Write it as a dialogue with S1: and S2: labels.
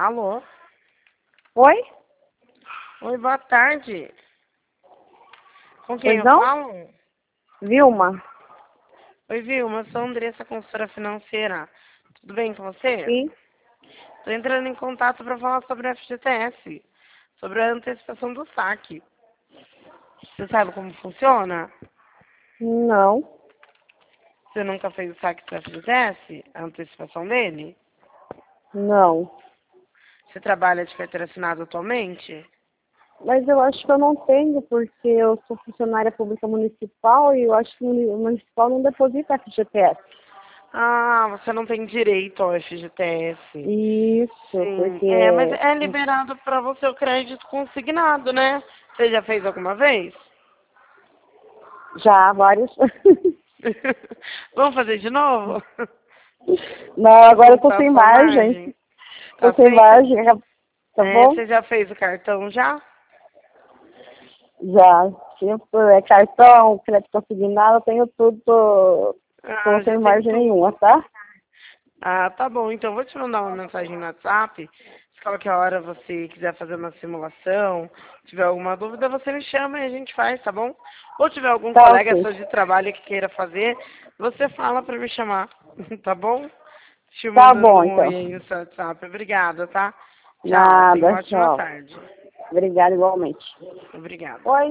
S1: Alô?
S2: Oi?
S1: Oi, boa tarde. Com quem
S2: Pois
S1: eu
S2: não?
S1: falo?
S2: Vilma?
S1: Oi, Vilma, eu sou a Andressa, consultora financeira. Tudo bem com você?
S2: Sim.
S1: Estou entrando em contato para falar sobre a FGTS, sobre a antecipação do saque. Você sabe como funciona?
S2: Não.
S1: Você nunca fez o saque do FGTS? A antecipação dele?
S2: Não.
S1: Você trabalha de carteira assinada atualmente?
S2: Mas eu acho que eu não tenho, porque eu sou funcionária pública municipal e eu acho que o municipal não deposita FGTS.
S1: Ah, você não tem direito ao FGTS.
S2: Isso,
S1: Sim, mas
S2: porque
S1: é liberado para você o crédito consignado, né? Você já fez alguma vez?
S2: já há vários.
S1: Vamos fazer de novo?
S2: Não,
S1: Pra
S2: agora eu tô
S1: voltar a
S2: sem
S1: sua
S2: margem.
S1: margem?
S2: Tô
S1: Tá
S2: sem
S1: feita?
S2: margem, tá bom?
S1: Você já fez o cartão já?
S2: Já. Tipo, cartão, crédito consignado, eu tenho tudo, tô
S1: Ah,
S2: sem
S1: já tem
S2: margem nenhuma,
S1: tudo.
S2: tá?
S1: Ah, tá bom. Então eu vou te mandar uma mensagem no WhatsApp. Se qualquer hora você quiser fazer uma simulação, tiver alguma dúvida, você me chama e a gente faz, tá bom? Ou tiver algum
S2: Tá
S1: colega
S2: ok.
S1: seu de trabalho que queira fazer, você fala pra me chamar, tá bom? Te
S2: Tá
S1: mandando
S2: bom,
S1: um
S2: então.
S1: oi aí no seu WhatsApp. Obrigada, tá? Tchau. Tenha
S2: Nada,
S1: uma ótima
S2: tchau.
S1: tarde.
S2: Obrigada igualmente.
S1: Obrigada.
S2: Oi.